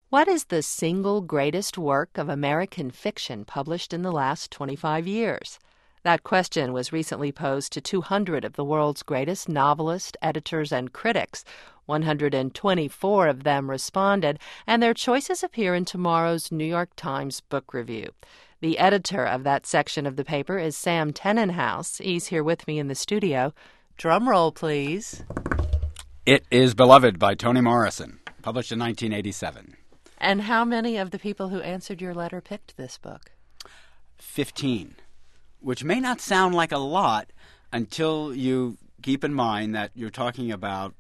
What is the single greatest work of American fiction published in the last 25 years? That question was recently posed to 200 of the world's greatest novelists, editors, and critics. 124 of them responded, and their choices appear in tomorrow's New York Times Book Review. The editor of that section of the paper is Sam Tenenhouse. He's here with me in the studio. Drum roll, please. It is Beloved by Toni Morrison, published in 1987. And how many of the people who answered your letter picked this book? 15, which may not sound like a lot until you keep in mind that you're talking about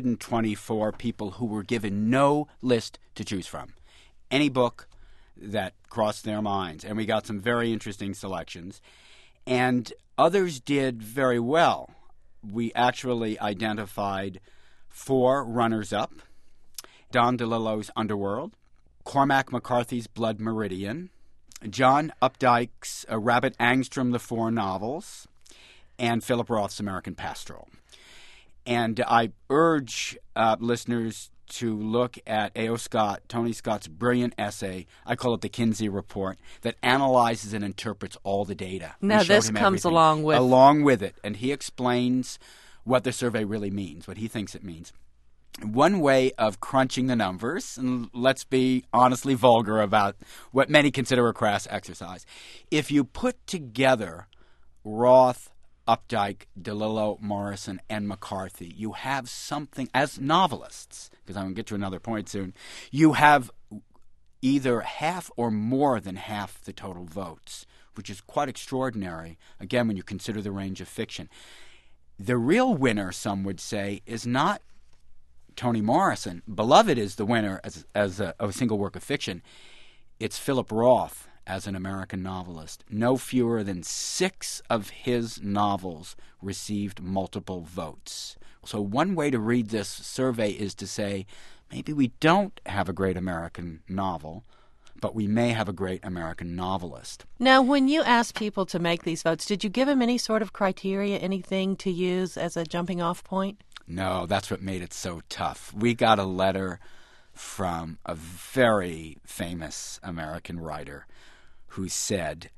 124 people who were given no list to choose from. Any book that crossed their minds. And we got some very interesting selections. And others did very well. We actually identified 4 runners-up: Don DeLillo's Underworld, Cormac McCarthy's Blood Meridian, John Updike's Rabbit Angstrom, The Four Novels, and Philip Roth's American Pastoral. And I urge listeners to look at A.O. Scott, Tony Scott's brilliant essay, I call it the Kinsey Report, that analyzes and interprets all the data. Now this comes along with it, and he explains what the survey really means, what he thinks it means. One way of crunching the numbers, and let's be honestly vulgar about what many consider a crass exercise, if you put together Roth, Updike, DeLillo, Morrison, and McCarthy, you have something, as novelists, because I'm going to get to another point soon, you have either half or more than half the total votes, which is quite extraordinary, again, when you consider the range of fiction. The real winner, some would say, is not Toni Morrison. Beloved is the winner as a single work of fiction. It's Philip Roth as an American novelist. No fewer than 6 of his novels received multiple votes. So one way to read this survey is to say, maybe we don't have a great American novel, but we may have a great American novelist. Now, when you asked people to make these votes, did you give them any sort of criteria, anything to use as a jumping-off point? No, that's what made it so tough. We got a letter from a very famous American writer who said,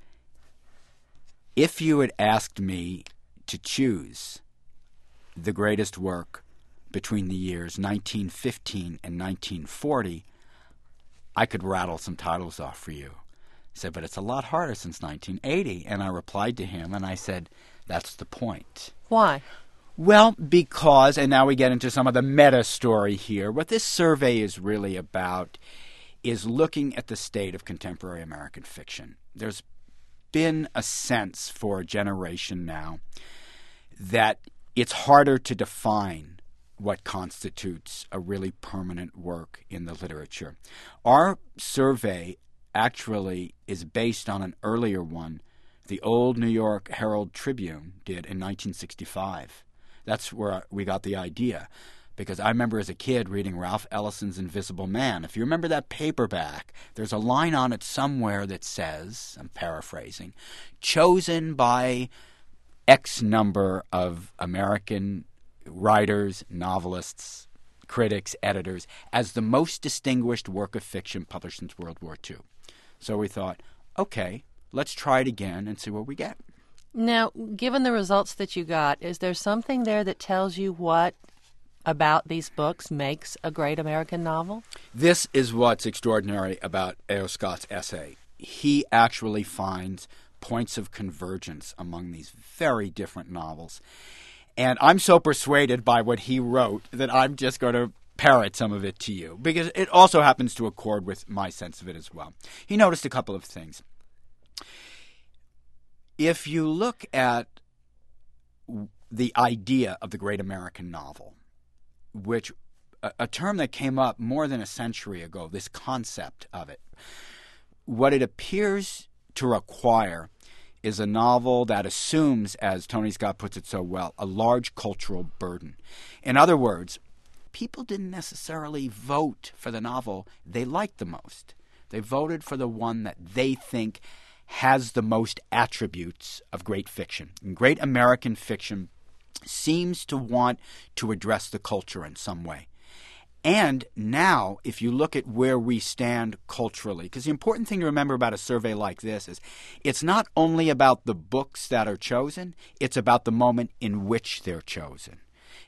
if you had asked me to choose the greatest work between the years 1915 and 1940, I could rattle some titles off for you. He said, but it's a lot harder since 1980. And I replied to him and I said, that's the point. Why? Well, because, and now we get into some of the meta story here, what this survey is really about is looking at the state of contemporary American fiction. There's been a sense for a generation now that it's harder to define what constitutes a really permanent work in the literature. Our survey actually is based on an earlier one the old New York Herald Tribune did in 1965. That's where we got the idea, because I remember as a kid reading Ralph Ellison's Invisible Man. If you remember that paperback, there's a line on it somewhere that says, I'm paraphrasing, chosen by X number of American writers, novelists, critics, editors, as the most distinguished work of fiction published since World War II. So we thought, okay, let's try it again and see what we get. Now, given the results that you got, is there something there that tells you what about these books makes a great American novel? This is what's extraordinary about A.O. Scott's essay. He actually finds points of convergence among these very different novels. And I'm so persuaded by what he wrote that I'm just going to parrot some of it to you, because it also happens to accord with my sense of it as well. He noticed a couple of things. If you look at the idea of the great American novel, which a term that came up more than a century ago, this concept of it, what it appears to require is a novel that assumes, as Tony Scott puts it so well, a large cultural burden. In other words, people didn't necessarily vote for the novel they liked the most. They voted for the one that they think has the most attributes of great fiction. And great American fiction seems to want to address the culture in some way. And now, if you look at where we stand culturally, because the important thing to remember about a survey like this is it's not only about the books that are chosen, it's about the moment in which they're chosen.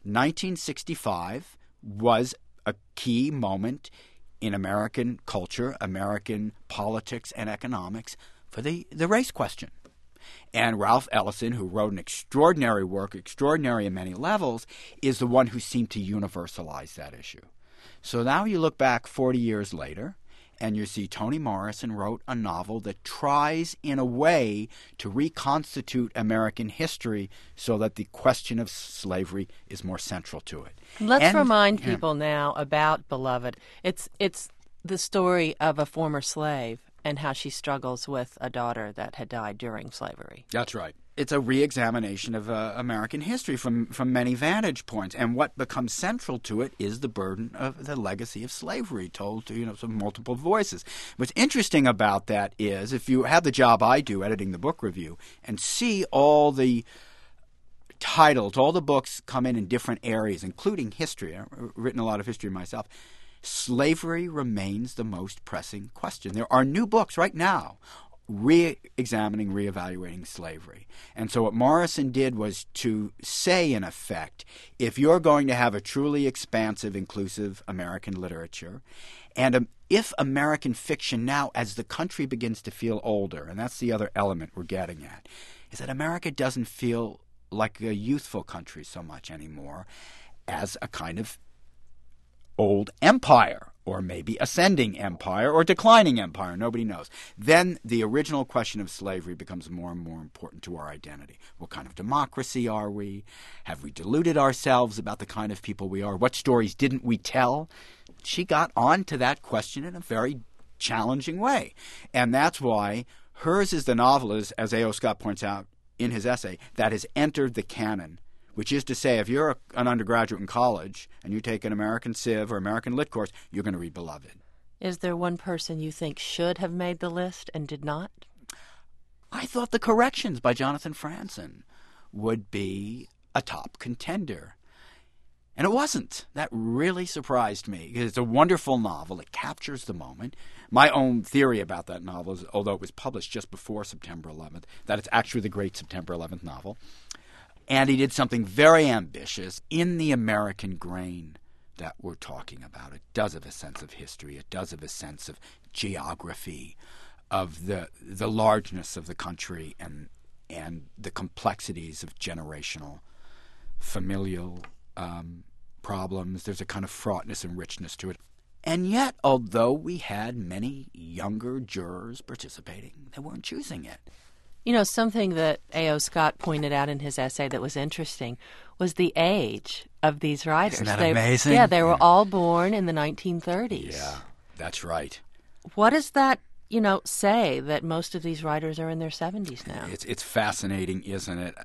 1965 was a key moment in American culture, American politics and economics for the race question. And Ralph Ellison, who wrote an extraordinary work, extraordinary in many levels, is the one who seemed to universalize that issue. So now you look back 40 years later, and you see Toni Morrison wrote a novel that tries, in a way, to reconstitute American history so that the question of slavery is more central to it. Let's remind people now about Beloved. It's the story of a former slave and how she struggles with a daughter that had died during slavery. That's right. It's a re-examination of American history from many vantage points, and what becomes central to it is the burden of the legacy of slavery, told to some multiple voices. What's interesting about that is, if you have the job I do, editing the book review, and see all the titles, all the books come in different areas, including history. I've written a lot of history myself. Slavery remains the most pressing question. There are new books right now re-examining, re-evaluating slavery. And so what Morrison did was to say, in effect, if you're going to have a truly expansive, inclusive American literature, and if American fiction now, as the country begins to feel older, and that's the other element we're getting at, is that America doesn't feel like a youthful country so much anymore as a kind of old empire, or maybe ascending empire, or declining empire. Nobody knows. Then the original question of slavery becomes more and more important to our identity. What kind of democracy are we? Have we deluded ourselves about the kind of people we are? What stories didn't we tell? She got on to that question in a very challenging way. And that's why hers is the novel, as A.O. Scott points out in his essay, that has entered the canon. Which is to say, if you're an undergraduate in college and you take an American Civ or American Lit course, you're going to read Beloved. Is there one person you think should have made the list and did not? I thought The Corrections by Jonathan Franzen would be a top contender. And it wasn't. That really surprised me. It's a wonderful novel. It captures the moment. My own theory about that novel is, although it was published just before September 11th, that it's actually the great September 11th novel. And he did something very ambitious in the American grain that we're talking about. It does have a sense of history. It does have a sense of geography, of the largeness of the country and the complexities of generational, familial problems. There's a kind of fraughtness and richness to it. And yet, although we had many younger jurors participating, they weren't choosing it. You know, something that A.O. Scott pointed out in his essay that was interesting was the age of these writers. Isn't that amazing? Yeah, they were all born in the 1930s. Yeah, that's right. What does that, say that most of these writers are in their 70s now? It's fascinating, isn't it?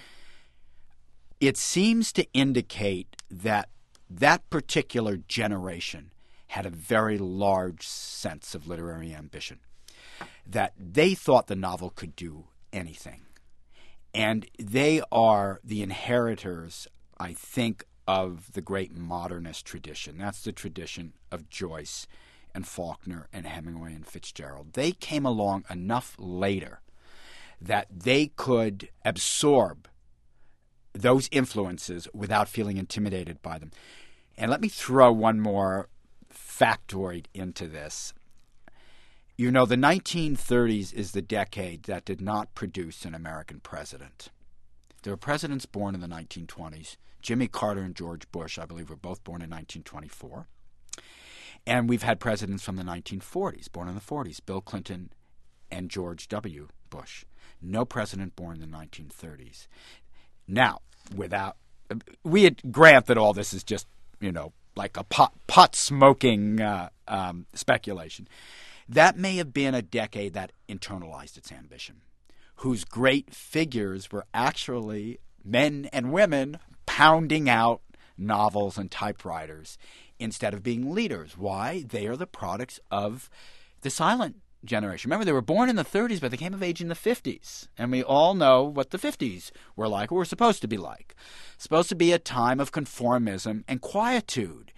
It seems to indicate that that particular generation had a very large sense of literary ambition, that they thought the novel could do anything. And they are the inheritors, I think, of the great modernist tradition. That's the tradition of Joyce and Faulkner and Hemingway and Fitzgerald. They came along enough later that they could absorb those influences without feeling intimidated by them. And let me throw one more factoid into this. The 1930s is the decade that did not produce an American president. There were presidents born in the 1920s. Jimmy Carter and George Bush, I believe, were both born in 1924. And we've had presidents from the 1940s, born in the 40s, Bill Clinton and George W. Bush. No president born in the 1930s. Now, we grant that all this is just, like a pot-smoking speculation. That may have been a decade that internalized its ambition, whose great figures were actually men and women pounding out novels and typewriters instead of being leaders. Why? They are the products of the silent generation. Remember, they were born in the 30s, but they came of age in the 50s. And we all know what the 50s were like, or were supposed to be like. Supposed to be a time of conformism and quietude.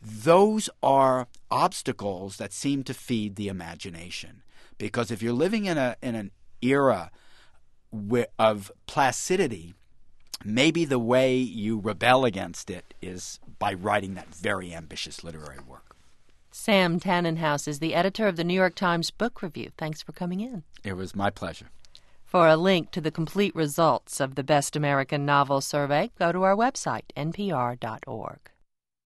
those are obstacles that seem to feed the imagination. Because if you're living in an era of placidity, maybe the way you rebel against it is by writing that very ambitious literary work. Sam Tannenhouse is the editor of the New York Times Book Review. Thanks for coming in. It was my pleasure. For a link to the complete results of the Best American Novel Survey, go to our website, npr.org.